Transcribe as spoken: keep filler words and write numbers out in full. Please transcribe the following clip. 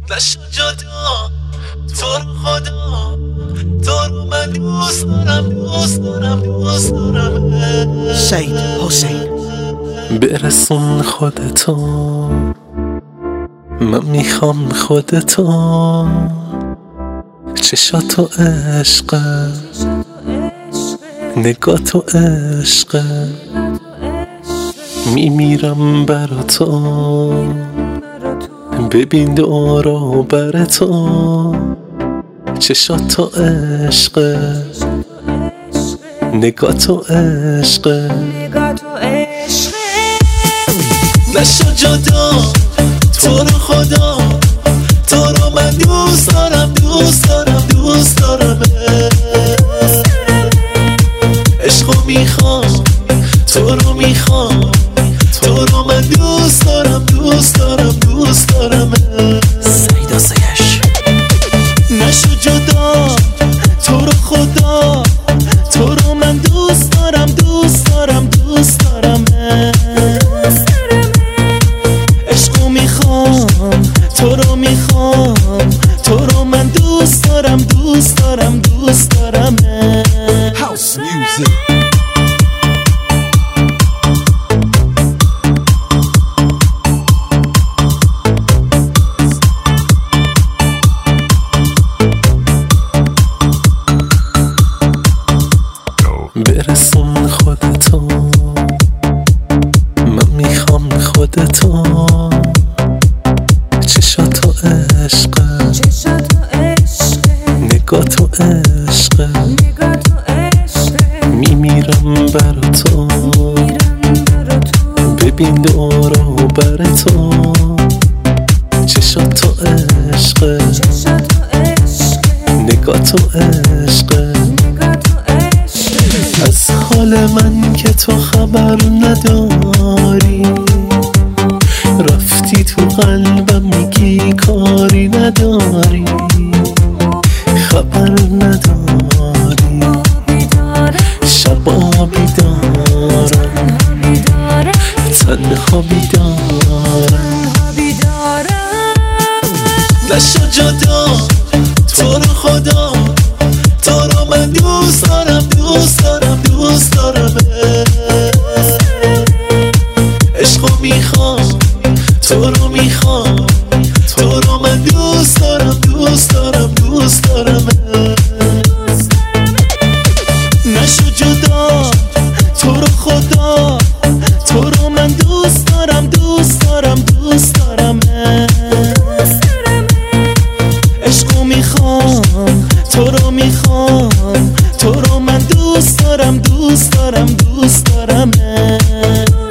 نشد جدا تو رو خدا، تو رو من دوست دارم دوست دارم دوست دارم. سید حسین برسون خودتو، من میخوام خودتو، چشاتو عشقه، نگاه تو عشقه، میمیرم برا تو، ببین دورو بر تو، چشاتو عشقه، نگاه تو عشقه، نشد جدا تو رو خدا، تو رو من دوست دارم دوست دارم دوست دارم. عشقو میخوام تو رو میخوام، تو رو من دوست دارم دوست دارم دوست دارم. سید سیش نشد جدا تو رو خدا، تو رو من دوست دارم دوست دارم دوست دارم. عشقو میخوام تو رو میخوام، تو رو من دوست دارم دوست دارم دوست دارم. هاوس میوزیک برسون خودتو، من میخوام خودتو، چشاتو عشقه، نگاه تو عشقه، میمیرم برا تو، ببین دورو بر تو، چشاتو عشقه، نگاه تو عشقه. از حال من که تو خبر نداری، رفتی تو قلبم میگی کاری نداری، خبر نداری، شبا بیدارم، تنها بیدارم. نشد جدا تو رو خدا، تو رو من دوست دارم دوست دارم دوست دارم. عشقو میخوام تو رو میخوام، تو رو من دوست دارم دوست دارم دوست دارم. نشد جدا تو رو خدا، تو رو من دوست دارم دوست دارم دوست دارم. عشقو میخوام تو رو میخوام، تو رو من دوست دارم دوست دارم دوست دارم.